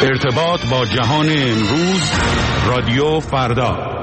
ارتباط با جهان امروز، رادیو فردا.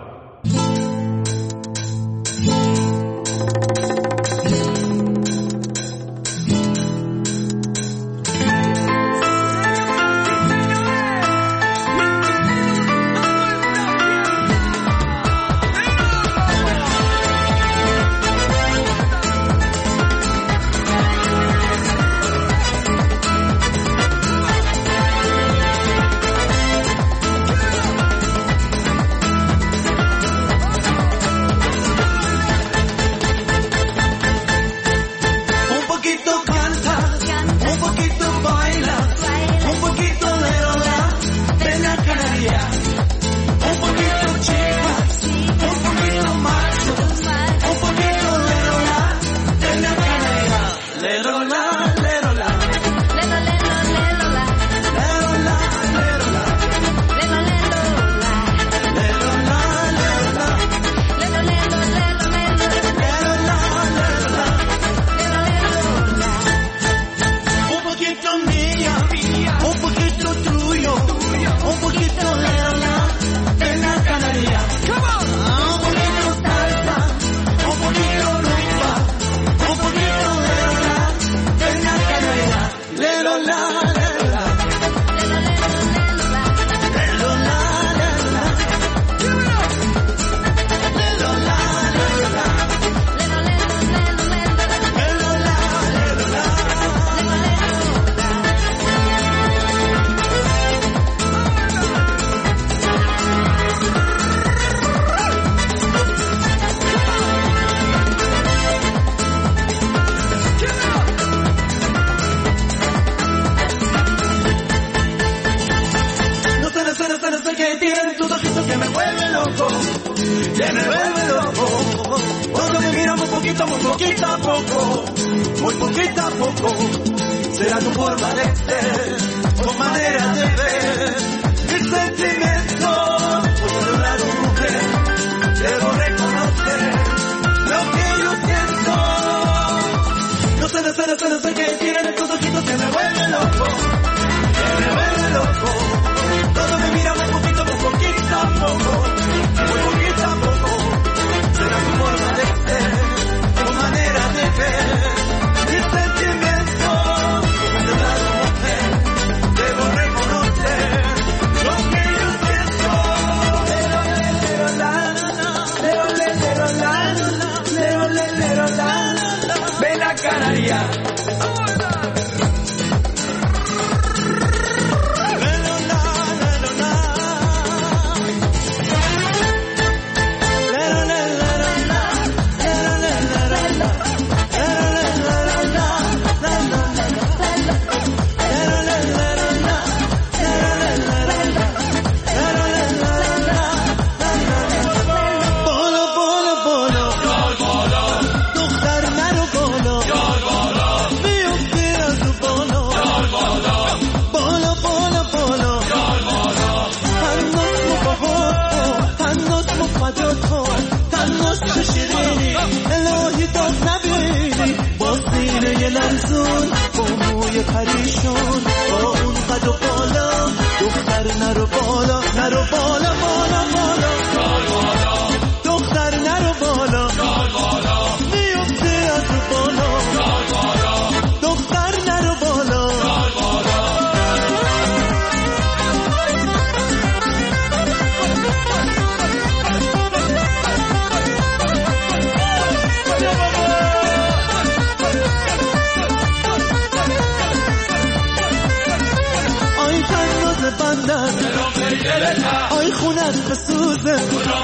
آی خونت بسوزه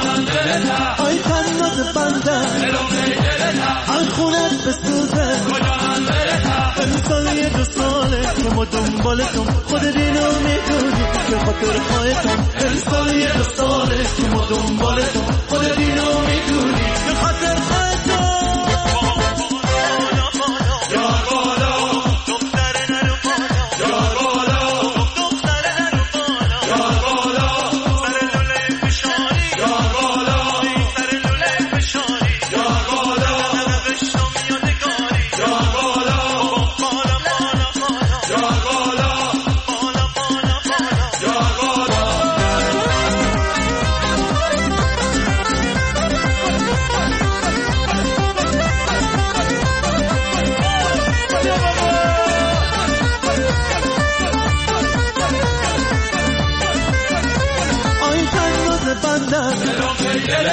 آی تنات بنده آی خونت بسوزه امسال 2 ساله که ما دنبالتون خود دینو میدونی به خاطر خواهتون امسال 2 ساله که ما دنبالتون خود دینو میدونی به خاطر خواهتون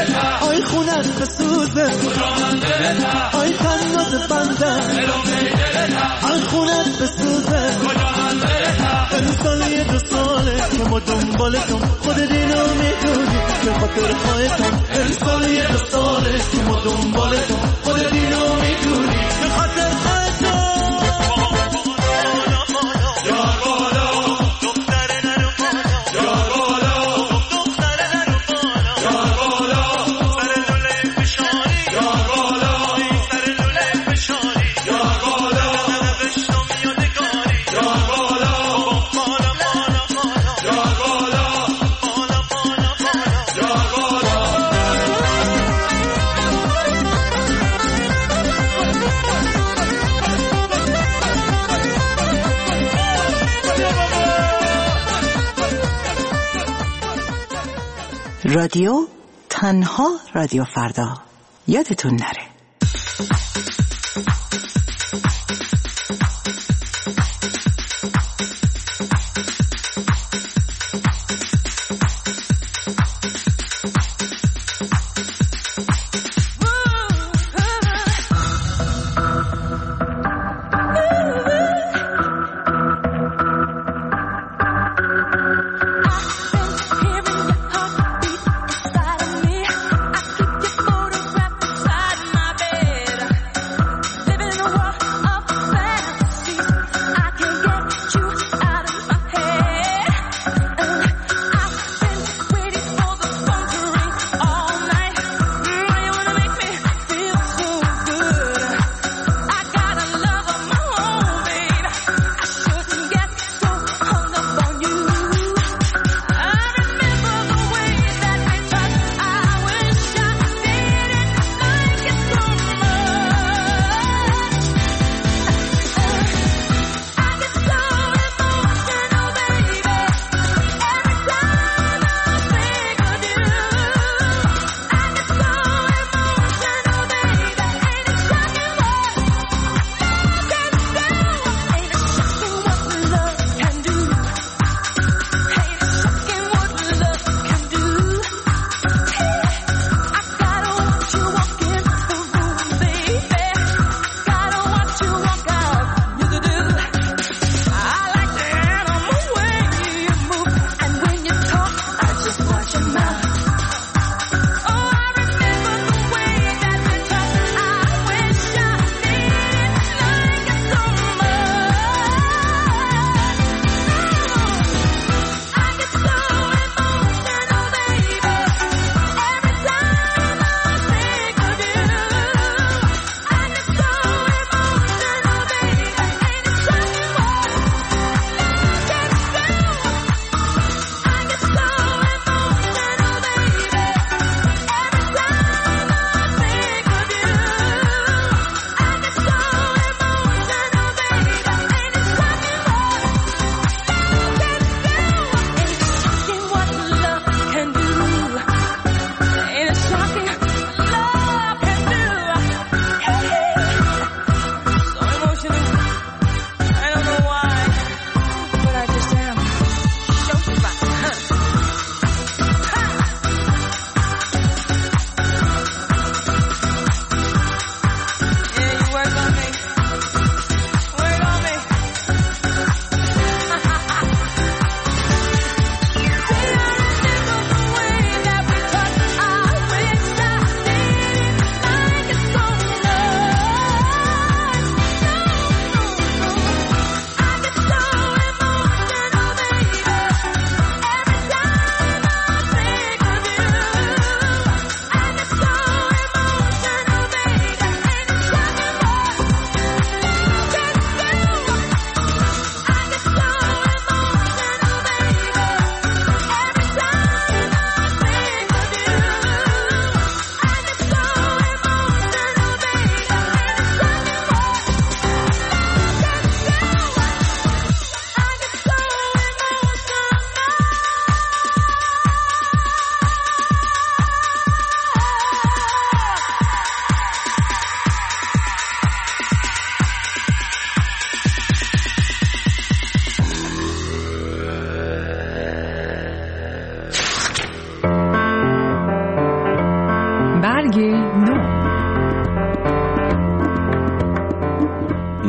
آی خونت بسوزه آی تنات بنده آی خونت بسوزه امسال یه 2 ساله که ما دنبالتم خودت اینو میدونی به خاطر خواهتم امسال یه 2 ساله که ما دنبالتم خودت اینو میدونی به خاطر خواهتم رادیو تنها رادیو فردا، یادتون نره.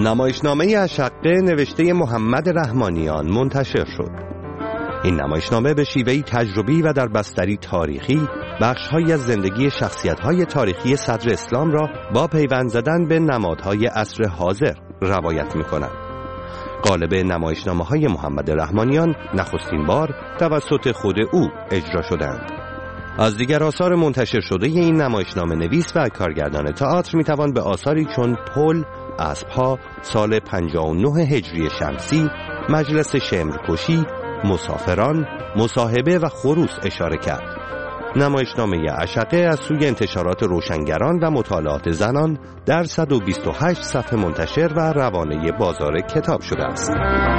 نمایشنامه اشقه نوشته محمد رحمانیان منتشر شد. این نمایشنامه به شیوهی تجربی و در بستری تاریخی بخش‌هایی از زندگی شخصیت‌های تاریخی صدر اسلام را با پیوند زدن به نمادهای عصر حاضر روایت می‌کند. قالب نمایشنامه‌های محمد رحمانیان نخستین بار توسط خود او اجرا شدند. از دیگر آثار منتشر شده این نمایشنامه نویس و کارگردان تئاتر می‌توان به آثاری چون پل، اسب‌ها، سال 59 هجری شمسی، مجلس شمرکشی، مسافران، مصاحبه و خروس اشاره کرد. نمایشنامه اشقه از سوی انتشارات روشنگران و مطالعات زنان در 128 صفحه منتشر و روانه بازار کتاب شده است.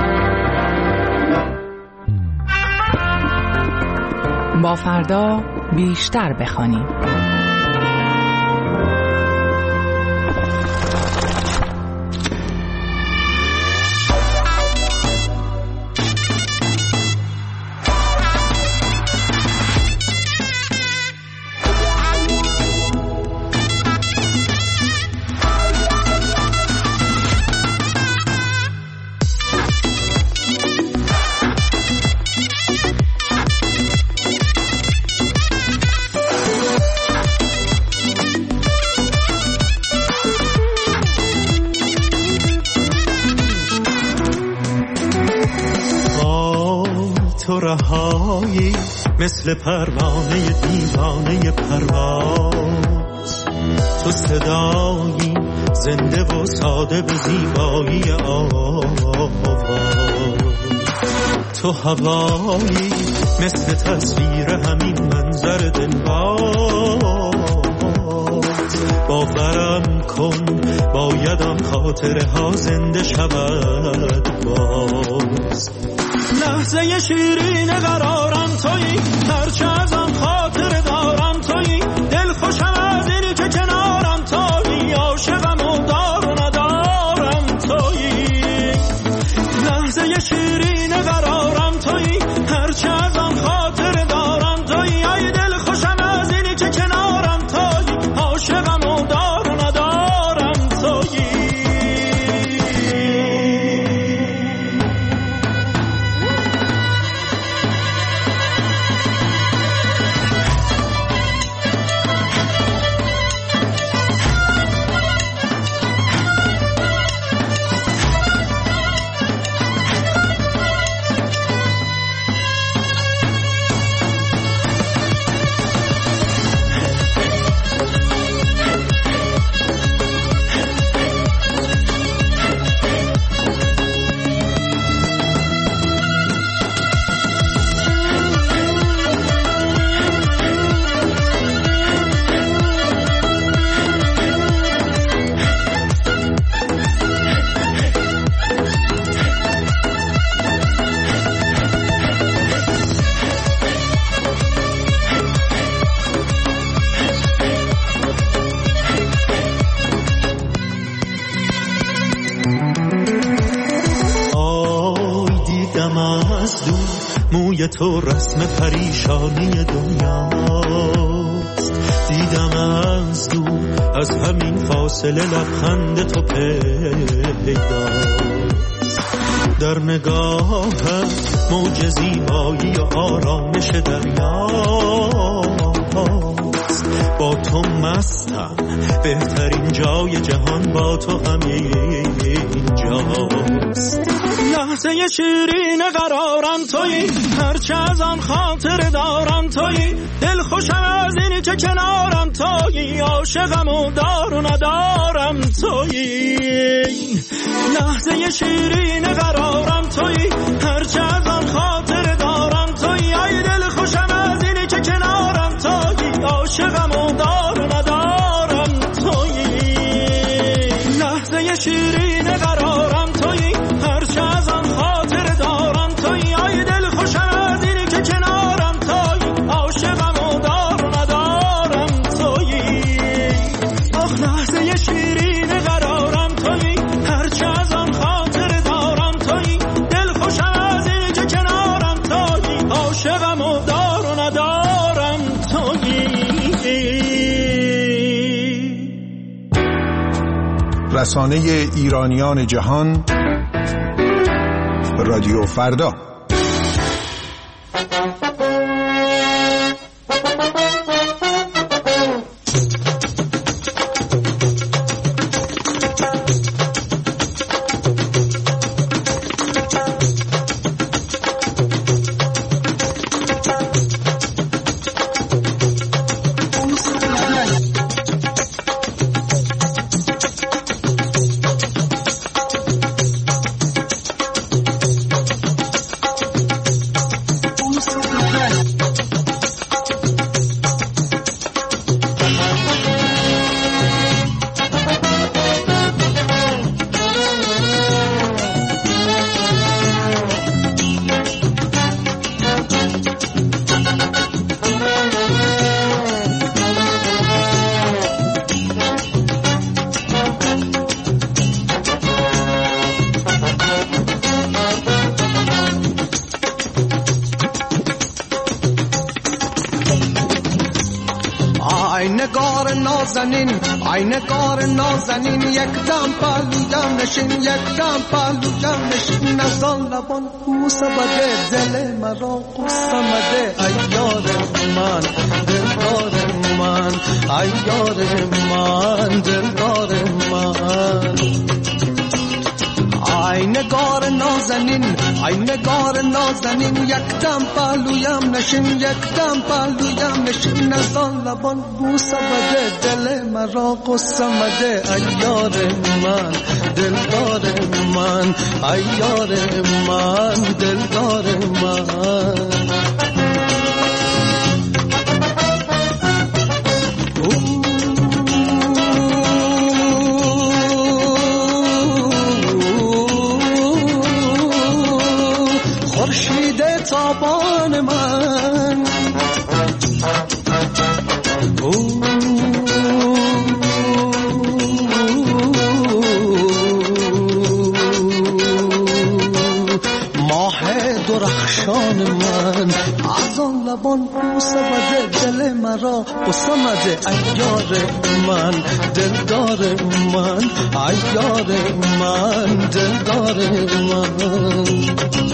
با فردا بیشتر بخوانیم. رهایی مثل پروانه دیوانه پرواز، تو صدایی زنده و ساده به زیبایی آواز، تو هوایی مثل تصویر همین منظر دلباز، باورم کن بایدم خاطره ها زنده شود باز. لحظه شیرین قرارم تویی، هرچه ازم خاطر دارم تویی، دل خوشم از اینی که کنارم تویی، عاشقم و دار و ندارم تویی. لحظه شیرین قرارم تویی، هرچه ازم خاطر دارم تویی، ای دل خوشم از اینی که کنارم تویی، عاشقم و دار و ندارم تویی. موی تو رسم پریشانی دنیاست، دیدم از دور از همین فاصله لبخند تو پیداست، در نگاهم موج زیبایی و آرامش دریاست، با تو مستم بهترین جای جهان با تو همین جاست. لحظه شیرین قرارم تویی، هرچه ازم خاطر دارم تویی، دل خوشم از اینی که کنارم تویی، عاشقم و دار و ندارم تویی. لحظه شیرین قرارم تویی، هرچه ازم خاطر دارم تویی، ای دل خوشم از اینی که کنارم تویی، عاشقم و دار و ندارم تویی. لحظه شیرین قرارم تویی، هرچه ازم خاطر دارم تویی، ای دل خوشم از اینی که کنارم تویی، عاشقم و دار و ندارم تویی. آخ لحظه شیرین قرارم تویی، هرچه ازم خاطر دارم تویی، دل خوشم از اینی رسانه ایرانیان جهان، رادیو فردا. ای نگار نازنین یک دم پالودم نشین، یک دم پالودم نشین، از آن لبان بوسه بده دل مرا قصه مده. ای یار من دلدار من، ای یار من دلدار من. ای نگار نازنین، ای نگار نازنین یک دم پالویم نشین، یک دم پالویم نشین، از آن لبان بوسه بده دل مرا قصه مده. ای یار من دلدار من، ای یار من دلدار من. تابان من ماه درخشان من، از آن لبان بوسه بده دل مرا قصه مده. ای یار من دلدار من، ای یار من دلدار من.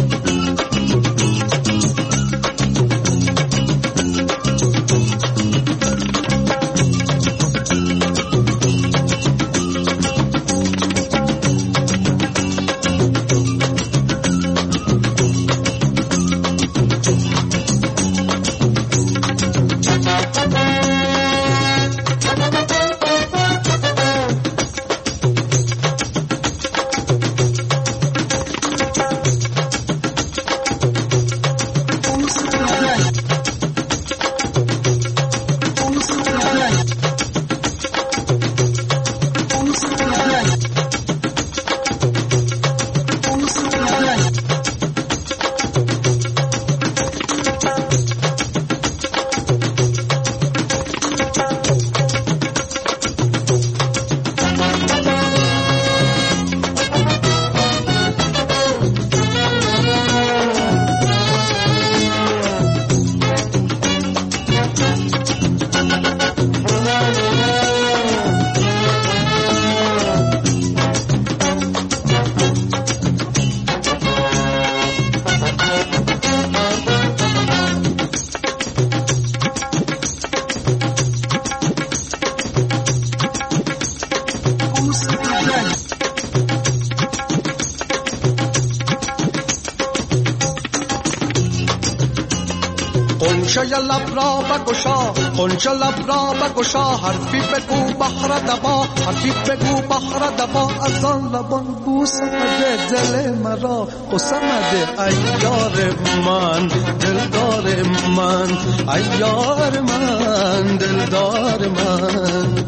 قنچه لب را بگشا، قنچه لب را بگشا، حرفی بگو بحر دبا، حرفی بگو بحر دبا، از آن لبان بوسه بده دل مرا قصه مده. ای یار من دلدار من، ای یار من دلدار من.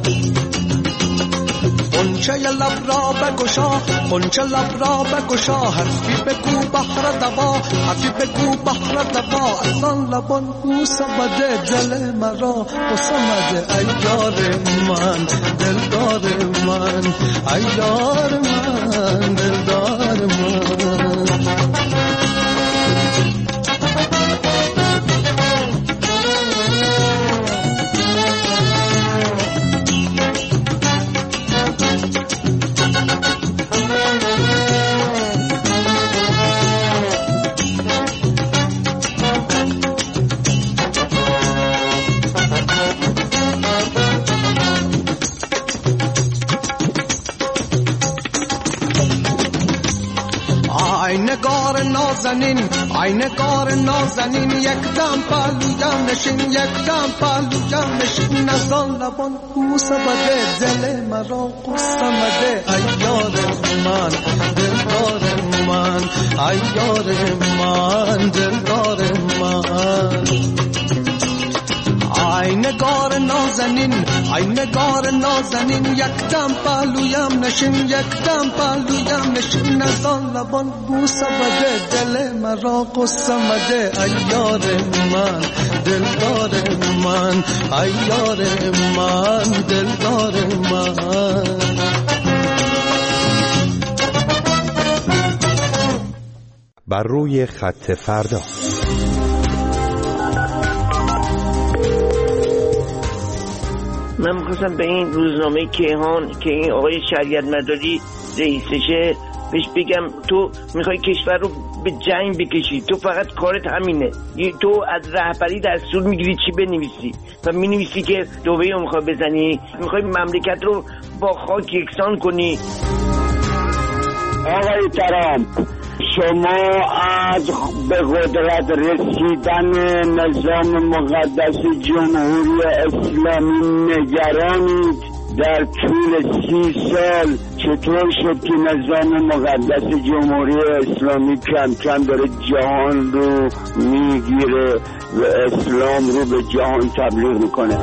قنچه لب را بگشا، قنچه لب را بگشا، حرفی بگو بحر دبا، حرفی بگو بحر دبا، از آن لبان بوسه بده دل مرا قصه مده. ای یار من دلدار من، ای یار من دلدار من. نازنین ای نگار نازنین یک دم پهلویم نشین یک دم پهلویم نشین نزان لبان بوسه بده دل مرا قصه مده ای یار من دلدار من ای یار من دلدار من ای نگار نازنین ای نگار نازنین یک دم پهلویم نشین یک دم پهلویم نشین نزان لبان بوسه بده دل مرا قصه مده ای یار من دلدار من ای یار من دلدار من بر روی خط فردا. من می‌خواستم به این روزنامه کیهان که این آقای شریعت مداری رئیسشه بهش بگم تو میخوای کشور رو به جنگ بکشی، تو فقط کارت همینه، تو از رهبری دستور میگیری چی بنویسی و مینویسی که دوبهی رو میخوای بزنی، میخوای مملکت رو با خاک یکسان کنی. آقای ترامپ شما از به قدرت رسیدن نظام مقدس جمهوری اسلامی نگرانید؟ در طول 30 سال چطور شد که نظام مقدس جمهوری اسلامی کم کم داره جهان رو میگیره و اسلام رو به جهان تبلیغ میکنه؟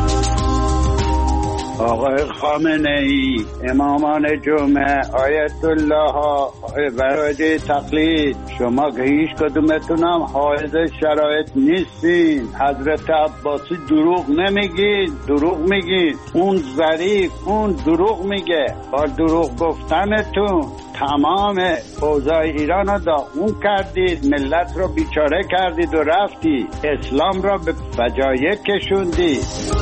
آقای خامنه ای، امامان جمعه، آیت الله ها، برای تقلید، شما که هیچ کدومتون هم حائز شرایط نیستین. حضرت عباسی دروغ نمیگید، دروغ میگید. اون ظریف اون دروغ میگه. با دروغ گفتنتون تمام اوضاع ایران رو داغون کردید، ملت رو بیچاره کردید و رفتید، اسلام را به فجایع کشوندید.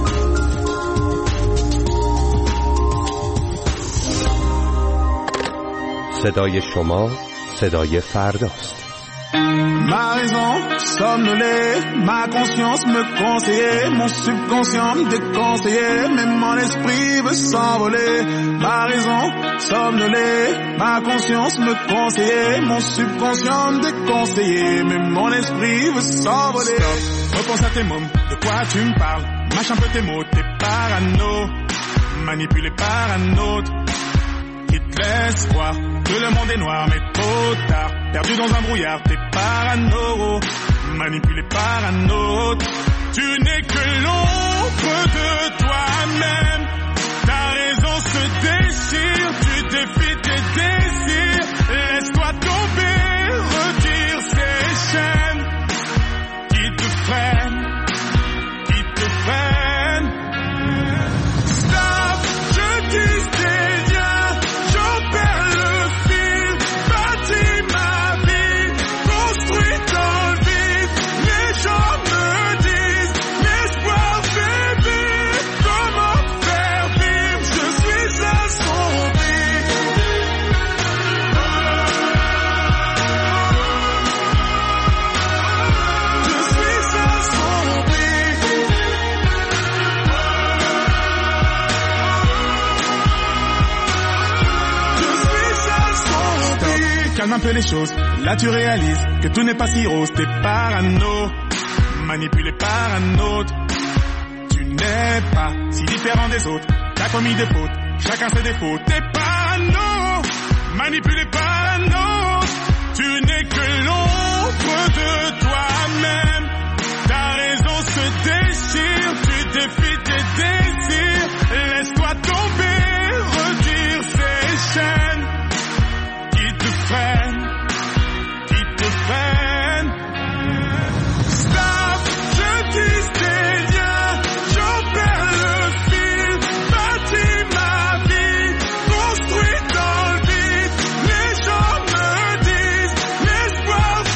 صدای شما صدای فرداست. Ma raison somnolée, ma conscience me conseillait, mon subconscient me déconseillait, mais mon esprit veut s'envoler. Ma raison somnolée, ma conscience me conseillait, mon subconscient me déconseillait, mais mon esprit veut s'envoler. Stop, repense à tes mômes, de quoi tu me parles? Mâche un peu tes mots, t'es parano, manipulé par un autre. Qui te laisse croire que le monde est noir, mais trop tard. Perdu dans un brouillard, t'es parano, manipulé par un autre. Tu n'es que l'ombre de toi-même. Ta raison se déchire, tu défies tes désirs. Laisse-toi tomber, retire ces chaînes qui te freinent, qui te freinent. Stop, je dis tes liens, j'en perds le fil, bâtis ma vie, construis dans le vide. Les gens me disent, l'espoir fait vivre, comment faire vivre, je suis assombri. Je suis assombri. Calme un peu les choses, là tu réalises que tout n'est pas si rose, t'es parano, manipulé par un autre. Tu n'es pas si différent des autres, t'as commis des fautes, chacun ses défauts. T'es parano, manipulé par un autre. Tu n'es que l'ombre de toi-même. Ta raison se déchire, tu défies tes désirs. Laisse-toi tomber, retire ces chaînes qui te freinent, qui te freinent. Stop, je tisse tes liens, j'en perds le fil, bâtis ma vie, construis dans le vide. Les gens me disent, l'espoir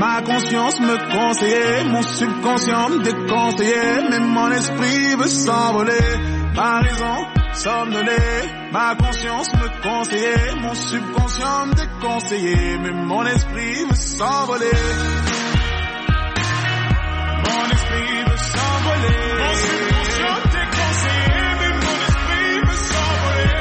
ma conscience me conseillait, mon subconscient me déconseillait, mais mon esprit veut s'envoler. Ma raison somnolée, ma conscience me conseillait, mon subconscient me déconseillait, mais mon esprit veut s'envoler. Mon esprit veut s'envoler. Mon subconscient déconseillé, mais mon esprit veut s'envoler.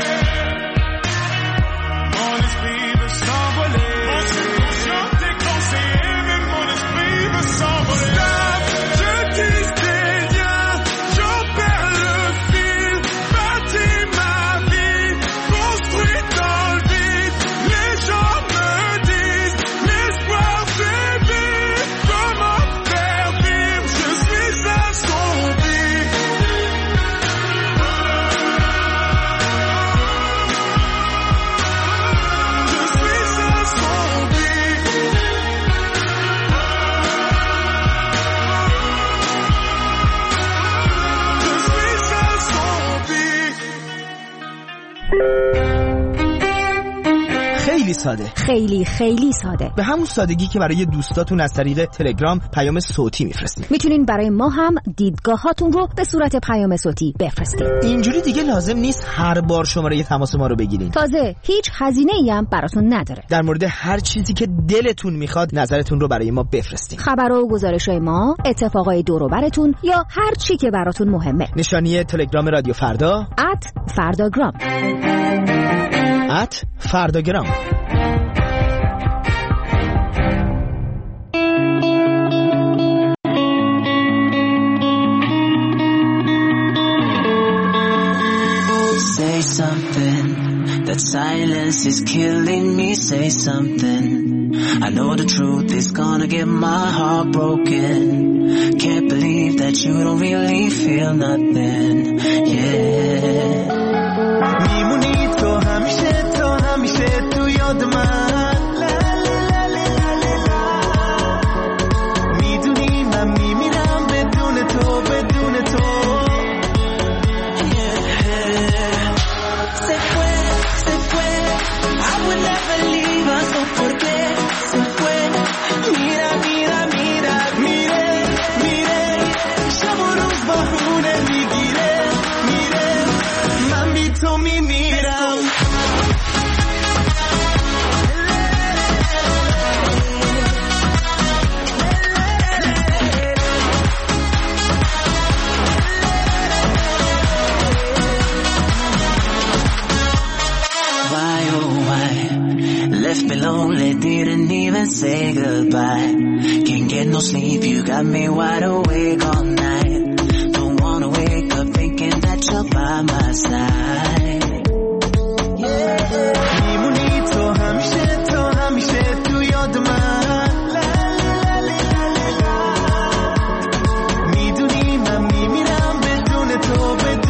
Mon esprit veut s'envoler. Mon subconscient déconseillé, mais mon esprit veut s'envoler. Stop, je tisse des liens, j'en perds le fil, bâtis ma vie, construit dans le vide. Les gens me disent, l'espoir c'est vite, comment faire vivre, je suis un zombie. Je suis un zombie. خیلی ساده، خیلی ساده، به همون سادگی که برای دوستاتون از طریق تلگرام پیام صوتی میفرستید. میتونین برای ما هم دیدگاهاتون رو به صورت پیام صوتی بفرستید. اینجوری دیگه لازم نیست هر بار شماره تماس ما رو بگیرین. تازه هیچ هزینه‌ای هم براتون نداره. در مورد هر چیزی که دلتون میخواد نظرتون رو برای ما بفرستید. خبرها و گزارش‌های ما، اتفاقای دور و براتون یا هر چی که براتون مهمه. نشانی تلگرام رادیو فردا @فرداگرام. @فرداگرام. Say something, that silence is killing me. Say something, I know the truth is gonna get my heart broken. Can't believe that you don't really feel nothing, yeah. میمونی تو همیشه تو یاد من. میدونی من میمیرم بدون تو. Se fue, I would never leave her, so ¿por qué se fue? Mira, mire, شبونوز بارونه میگیره. من بی تو میمیرم. Left me lonely, didn't even say goodbye. Can't get no sleep, you got me wide awake all night. Don't wanna wake up thinking that you're by my side. میمونی تو همیشه تو یاد من. میدونی من میمیرم بدون تو.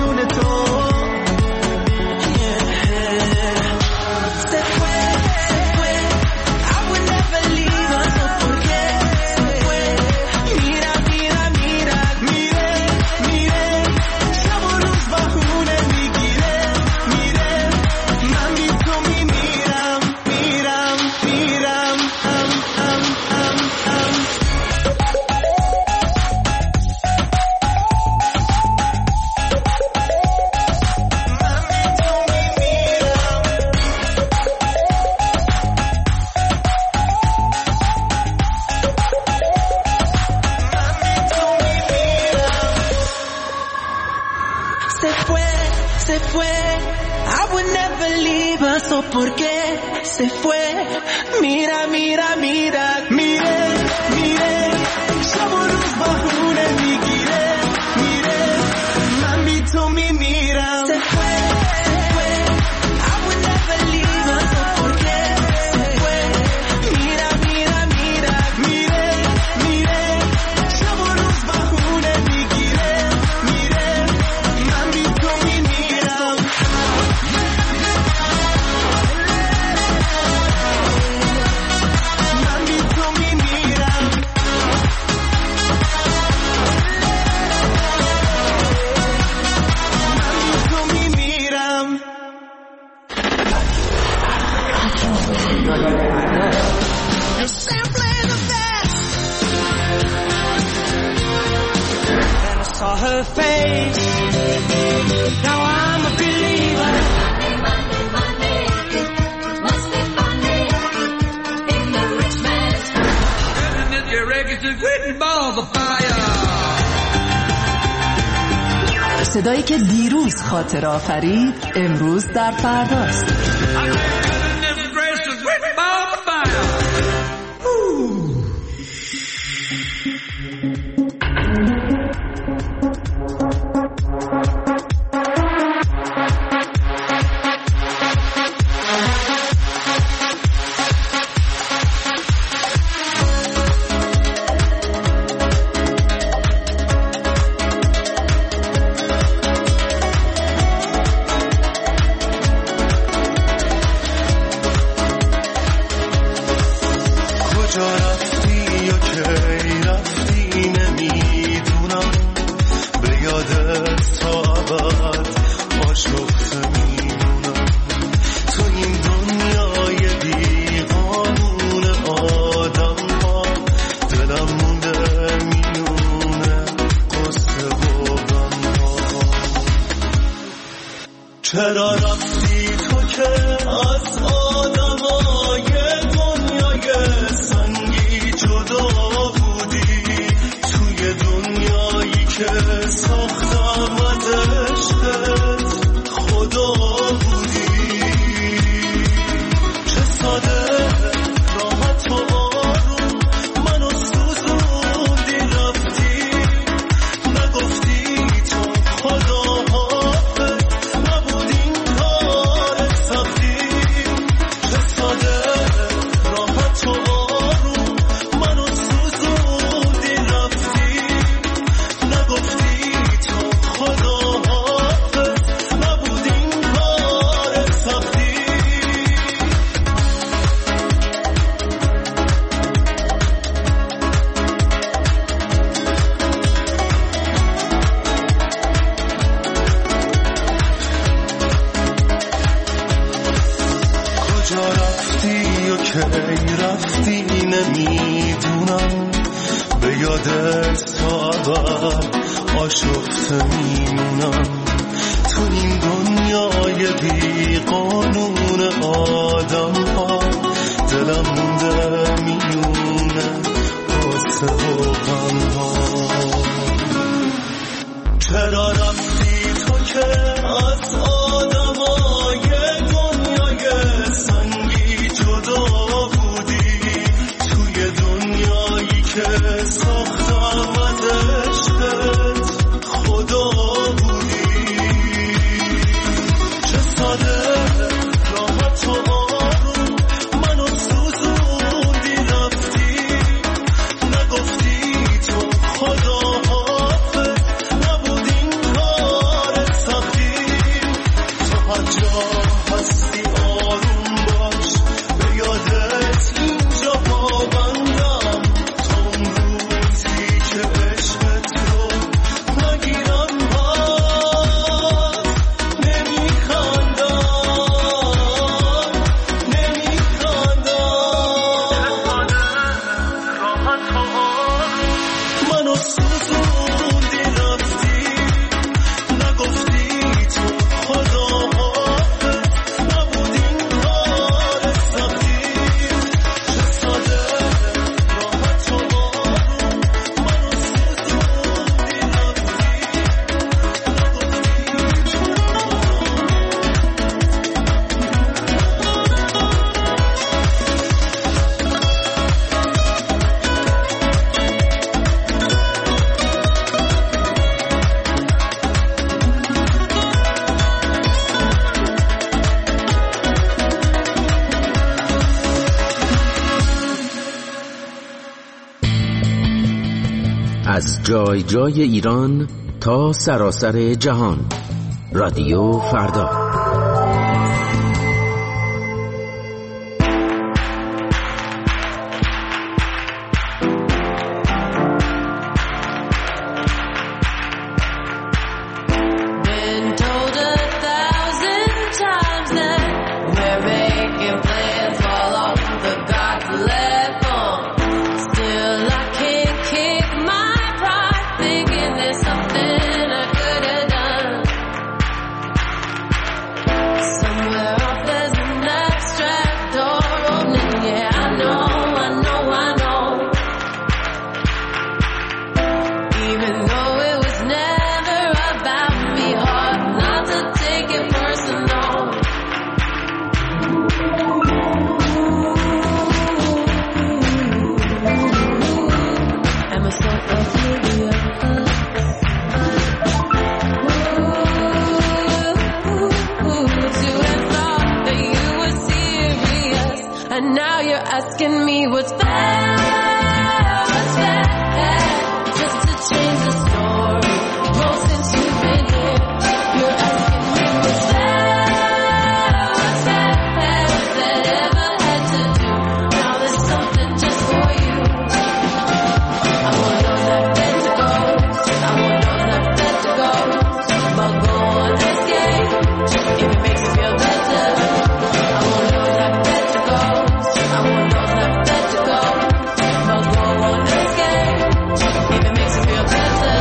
Se fue, I would never leave her, so ¿por qué se fue? Mira, mire, شبونوز بارونه میگیره. من بی تو میمیرم. Se fue, I would never leave her, so ¿por qué se fue? Mira, شبونوز بارونه میگیره. من بی تو میمیرم. صدایی که دیروز خاطر آفرید امروز در فرداست. چرا رفتی تو که از آدمای دنیای سنگی جدا بودی، توی دنیایی که ساختم از عشقت خدا بودی. چه ساده راحت و آروم منو سوزوندی، رفتی نگفتی تو خدا رفتی نمیدونم، به یادت تا ابد آشفته میمونم. تو این دنیای بی قانون آدم ها دلم مونده میونه قصه و غم ها. چرا رفتی تو که از آدمای دنیای سنگی جدا بودی، توی دنیایی که ساختم از عشقت خدا بودی. چه ساده راحت و آروم منو سوزوندی، رفتی نگفتی تو خدا حافظ، نبود این کار سختی. تو هر جا هستی آروم باش، به یادت اینجا پابندم، تا اون روزی که عشقت رو نگیرم باز نمیخندم. راحت و آروم منو سوزوندی، رفتی نگفتی تو خدا حافظ، نبود این کار سختی. چه ساده راحت و آروم منو سوزوندی، رفتی از جای جای ایران تا سراسر جهان، رادیو فردا. what's bad, what's bad, just to change the story. Well, since you've been here, you're asking me what's bad, what's bad, what that ever had to do. Now there's something just for you. I won't know that bed to go, I won't know that bed to go, but go on escape, if it makes you feel better. I won't know that bed to go, I won't know that bed to go, but go on escape, if it makes you feel better.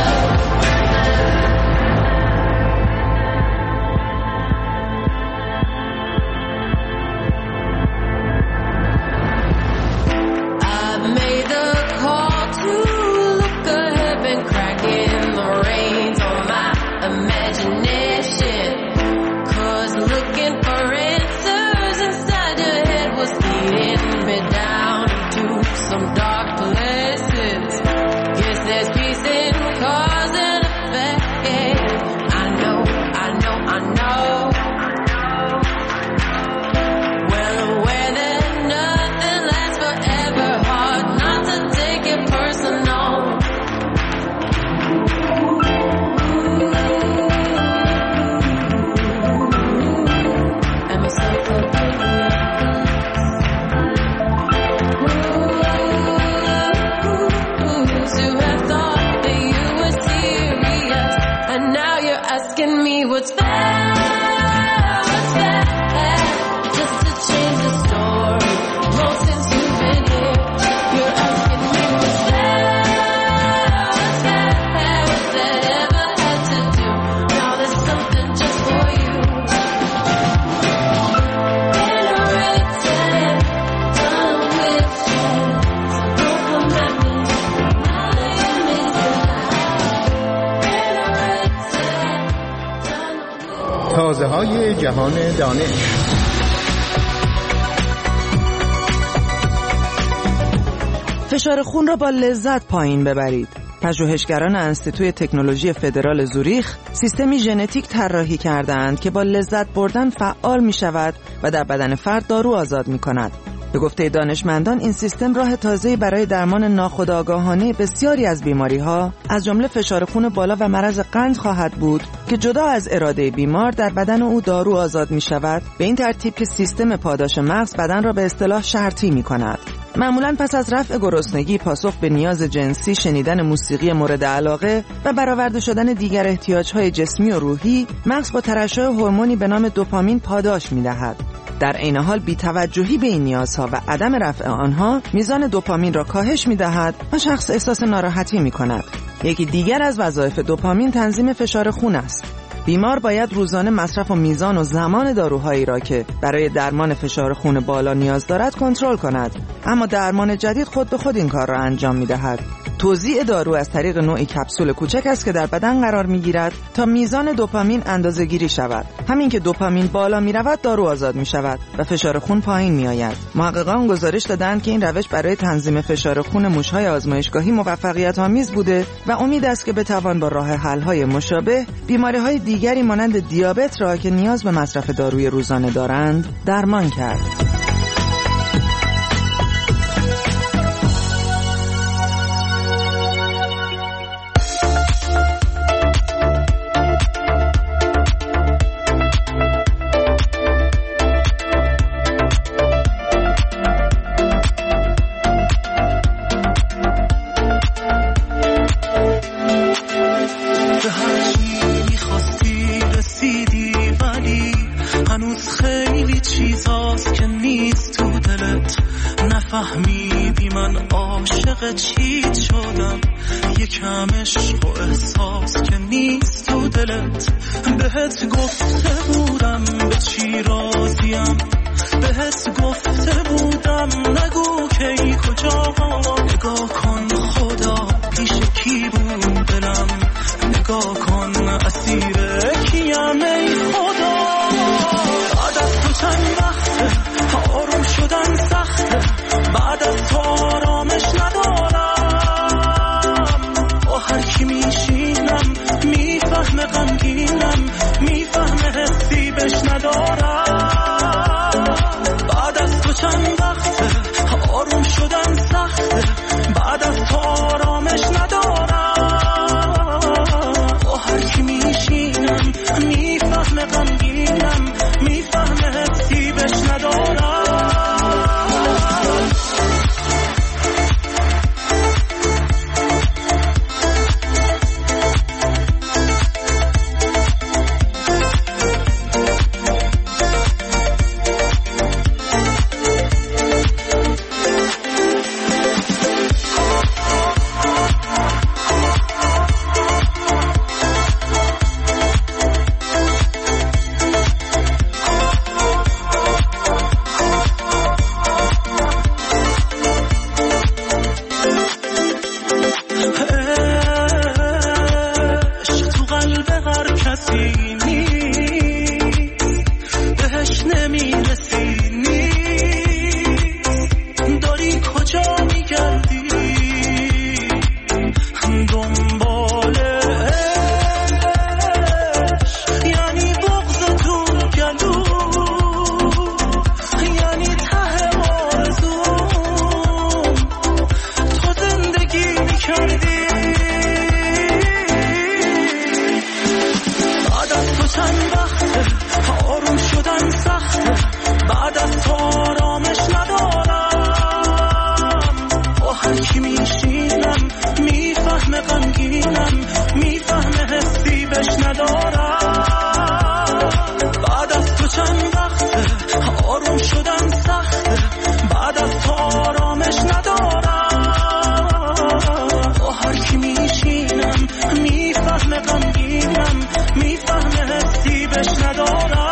I've made the call to look ahead and crack in the reins on my imagination. 'Cause looking for answers inside your head was leading me down into some dark places. Guess there's peace in cause and effect. I know, I know, I know. Well aware that nothing lasts forever. Hard not to take it personal. And myself to have thought that you were serious, and now you're asking me what's bad, what's bad, just to change the story. Well, since you've been here, you're asking me what's bad, what's bad, what that ever had to do. Now there's something just for you. Been already said, done with it, so don't come at me. Now that you made it, been already said, done with it. تازه‌های جهان دانش. فشار خون را با لذت پایین ببرید. پژوهشگران انستیتوی تکنولوژی فدرال زوریخ سیستمی ژنتیک طراحی کردند که با لذت بردن فعال می شود و در بدن فرد دارو آزاد می کند. به گفته دانشمندان این سیستم راه تازه‌ای برای درمان ناخودآگاهانه بسیاری از بیماری‌ها از جمله فشار خون بالا و مرض قند خواهد بود که جدا از اراده بیمار در بدن او دارو آزاد می شود، به این ترتیب که سیستم پاداش مغز بدن را به اصطلاح شرطی می کند. معمولاً پس از رفع گرسنگی، پاسخ به نیاز جنسی، شنیدن موسیقی مورد علاقه و برآورده شدن دیگر احتیاجهای جسمی و روحی، مغز با ترشح هورمونی به نام دوپامین پاداش می‌دهد. در عین حال بی‌توجهی به این نیازها و عدم رفع آنها میزان دوپامین را کاهش می‌دهد و شخص احساس ناراحتی می‌کند. یکی دیگر از وظایف دوپامین تنظیم فشار خون است. بیمار باید روزانه مصرف و میزان و زمان داروهایی را که برای درمان فشار خون بالا نیاز دارد کنترل کند، اما درمان جدید خود به خود این کار را انجام می‌دهد. توزیع دارو از طریق نوعی کپسول کوچک است که در بدن قرار می‌گیرد تا میزان دوپامین اندازه‌گیری شود. همین که دوپامین بالا می‌رود دارو آزاد می‌شود و فشار خون پایین می‌آید. محققان گزارش دادند که این روش برای تنظیم فشار خون موش‌های آزمایشگاهی موفقیت‌آمیز بوده و امید است که بتوان با راه حل‌های مشابه بیماری‌های دیگری مانند دیابت را که نیاز به مصرف داروی روزانه دارند درمان کرد. نفهمیدی من عاشق چیت شدم، یکم عشق و احساس که نیست تو دلت. بهت گفته بودم به چی راضیم، بهت گفته بودم نگو کی کجا. نگاه کن خدا پیش کی بود دلم، نگاه کن اسیر کیم ای خدا. بعد از تو چند وقته آروم شدن سخته، بعد از تو آرامش ندارم. با هر کی میشینم میفهمه غمگینم، میفهمه حسی بش ندارم. بعد از تو چند وقته آروم شدن دیگر کسی نیست بهش نمیرسی نیست داری کجا میگردی دنبال عشق یعنی بغض تو گلو یعنی ته آرزوم تو زندگی میکردی بعد از تو چند وقته آروم شدن سخته بعد از تو آرامش ندارم با هر کی میشینم میفهمه غمگینم میفهمه حسی بهش ندارم بعد از تو چند وقته آروم شدن سخته بعد از تو آرامش ندارم با هر کی میشینم میفهمه غمگینم میفهمه حسی بهش ندارم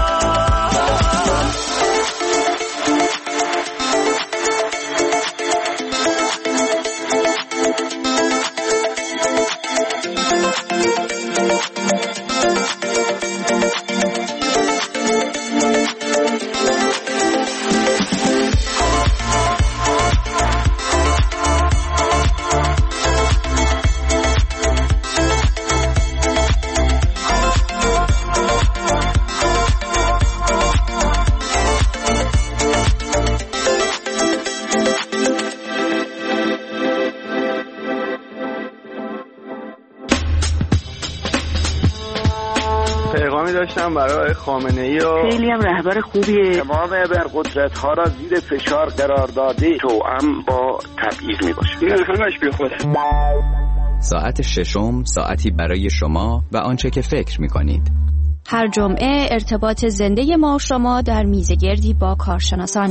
پیغامی داشتم برای خامنه‌ای و خیلی هم رهبر خوبیه. تمام ابرقدرت‌ها را زیر فشار قرار داده توأم با تبعیض میباشه. این همش بیخوده. ساعت ششم ساعتی برای شما و آنچه که فکر می‌کنید. هر جمعه ارتباط زنده ما و شما در میزگردی با کارشناسان.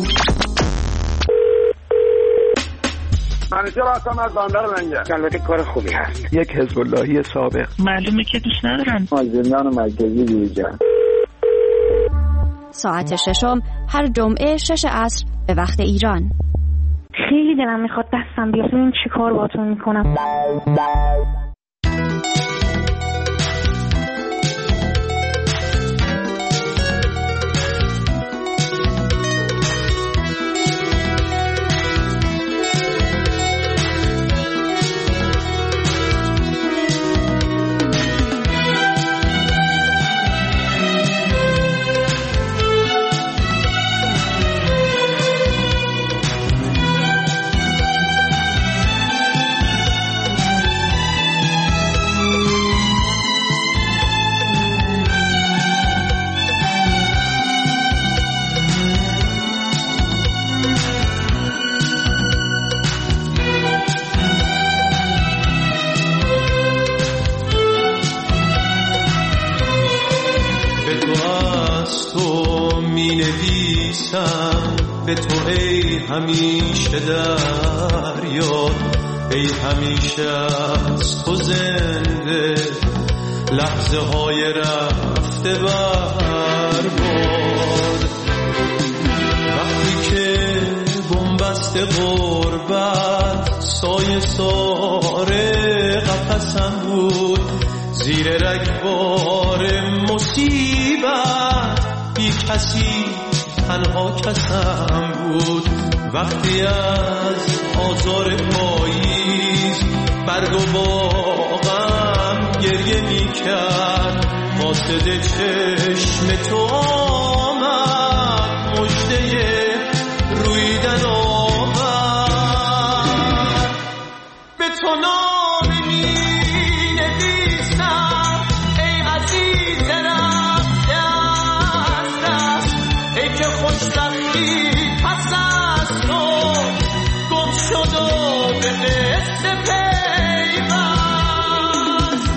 منیجر هستم از بندر منجر. البته کار خوبی هست. یک حزب اللهی سابق. معلومه که دوست ندارن. زندان مرکزی جوجان. ساعت ششم هر جمعه 6 عصر به وقت ایران. خیلی دلم میخواد دستم بیاد ببین چی کار باهاتون میکنم. به تو ای همیشه در یاد ای همیشه از تو زنده لحظه های رفته برباد وقتی که بنبست غربت سایه ساره قفسم بود زیر رگبار مصیبت بی کسی تنها کسم بود وقتی از آزار پاییز برگ و باغم گریه می کرد قاصد چشم تو آمد مژده رویدن آمد به تو نامی می نویسم ای عزیز رفته از دست ای که خوشبختی پس از تو گم شد و به قصه پیوست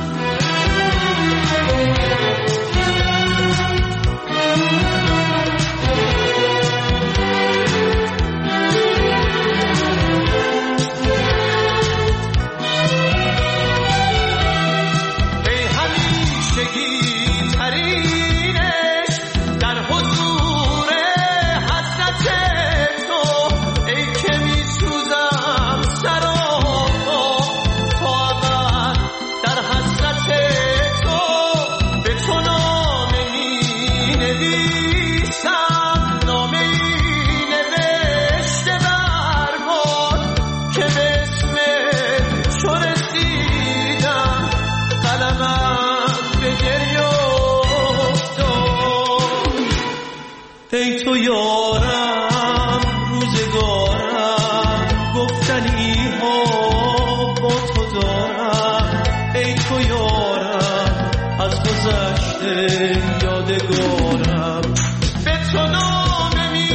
ای تو یارم روزگارم گفتنی ها با تو دارم ای تو یارم از گذشته یادگارم به تو نامه می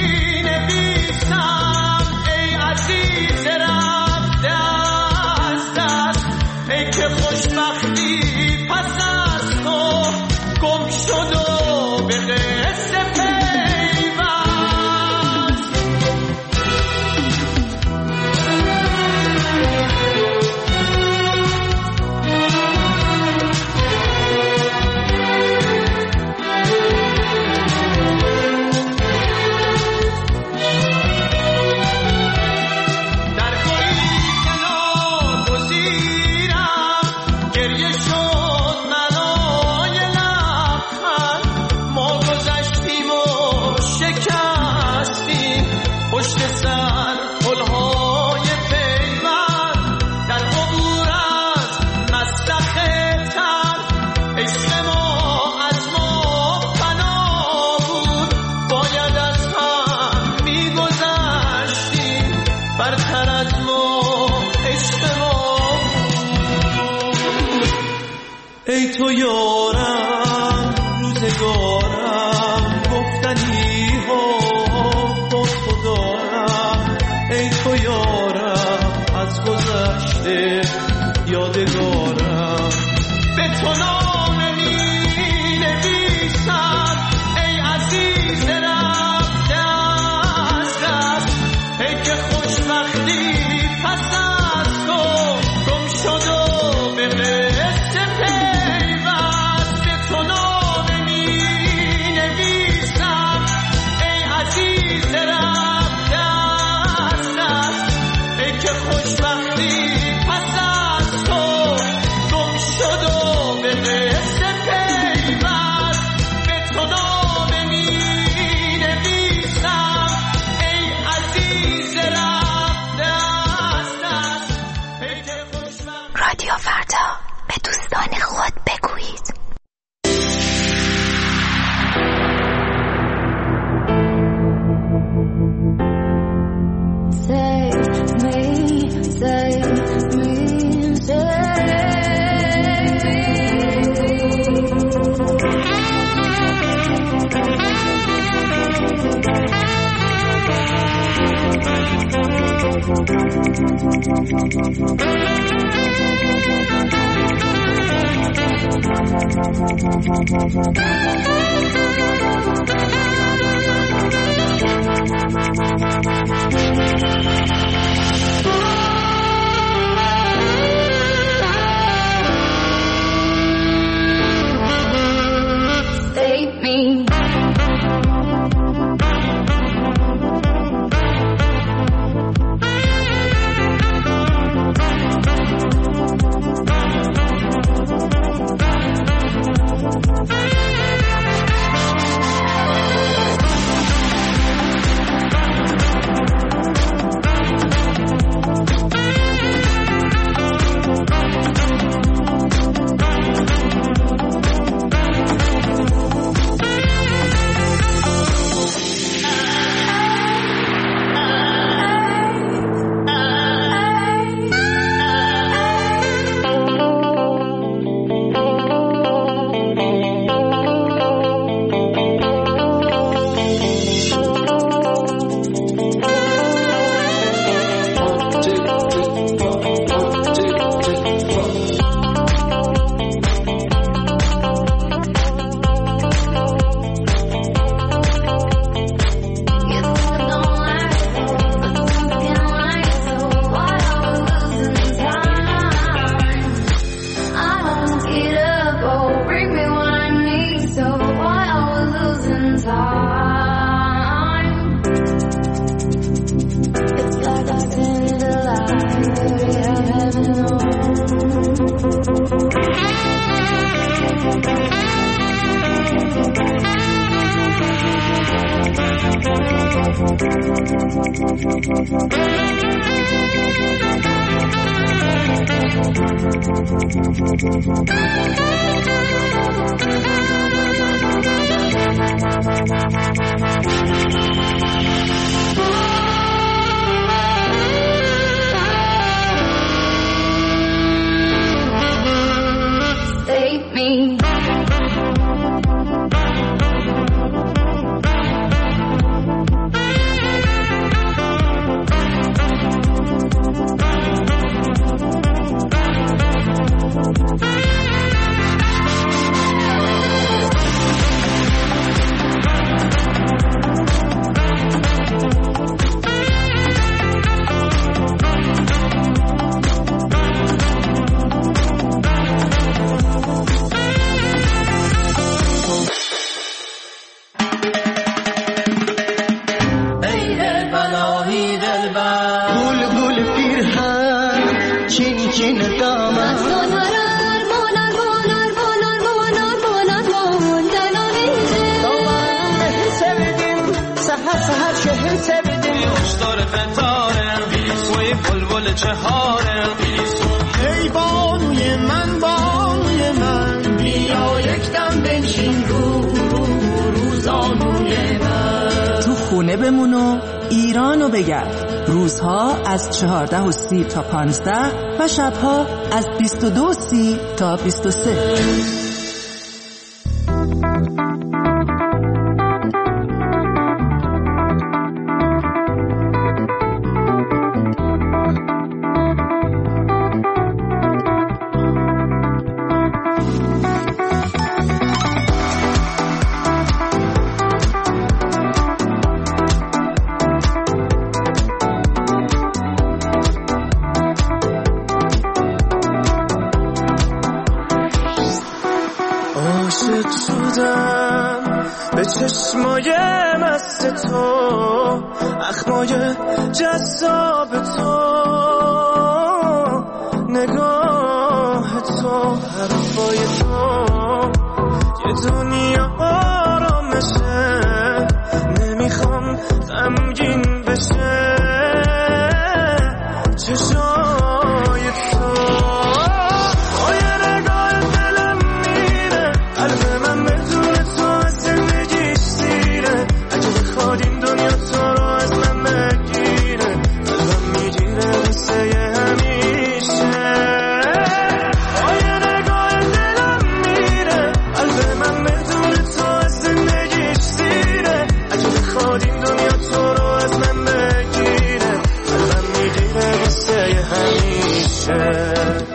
نویسم ای عزیز رفته از دست ای که خوشبختی پس از تو گم شد و به قصه ای تو یارم روزگارم گفتنی ها با تو دارم ای تو یارم از گذشته یادگارم به تو نامه می نویسم ای عزیز رفته از دست ای که خوشبختی پس از تو گم شد و به قصه پیوست به تو نامه می نویسم ای عزیز رفته از دست ای که خوشبختی پس از تو گم شد و به قصه پیوست به تو نامه می نویسم ای عزیز رفته از دست ای که خوشبختی. رادیو فردا، به دوستان خود بگویید. Save me. دل چهاره ای بانوی من بانوی من بیا یک دم بنشین روزانوی من تو خونه بمون و ایرانو بگرد. روزها از 14:30 تا 15 و شبها از 22:30 تا 23. به چشمای مست تو اخمای جذاب تو نگاه تو حرفای تو یه دنیا آرامشه نمیخوام غمگین بشه چشای تو با یه نگاه دلم میره قلب من بدون تو از زندگیش سیره اگه بخواد این دنیا تو رو از من بگیره قلبم میگیره واسه همیشه با یه نگاه دلم میره قلب من بدون تو از زندگیش سیره اگه بخواد این دنیا تو رو از من بگیره قلبم میگیره واسه همیشه.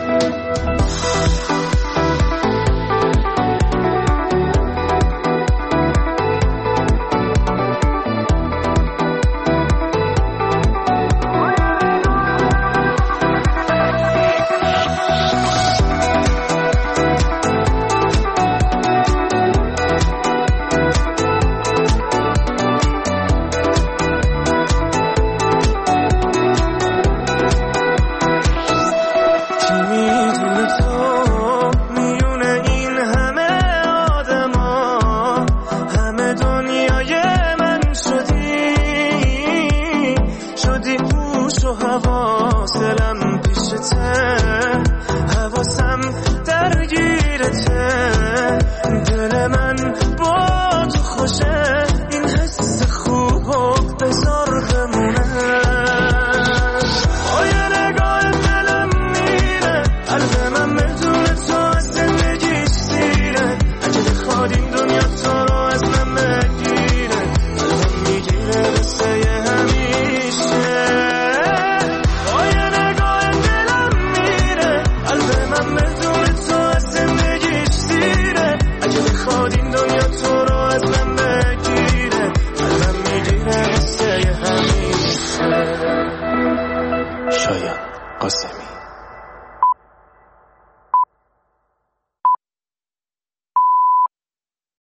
حواسم درگیرته دل من با تو خوشه این حس خوب و بذار بمونه با یه نگاه دلم میره قلب من بدون تو از زندگیش سیره اگه بخواد این دنیا تو رو از من بگیره قلبم میگیره واسه همیشه با یه نگاه دلم میره قلب من بدون تو از زندگیش سیره اگه بخواد این دنیا